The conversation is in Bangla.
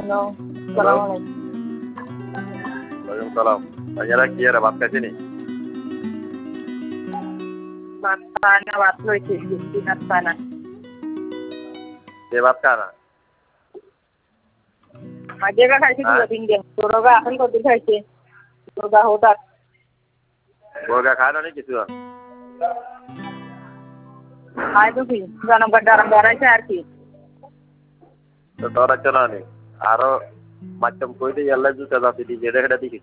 হ্যালো, সালাম আলাইকুম। ওয়ালাইকুম সালাম। ভাইয়ারা কি আর ভাত খাইছিনি? ভাত খায় না, ভাত লইছি, ভাত খায় না। সে ভাত খায় না? আগে খাইছি দুটো তিন দিন, তোরা এখন কত খাইছে? তোরা হঠাৎ গোরগা খায় না নাকি কিছু? খাই তো কি জনগণ ডারাম বেড়াইছে আর কি। তো তোরা কেন আনি? আরো মাধ্যম কই দিয়ে এল্লাই জুতা যাতে দিয়ে যেটা সেটা দেখি।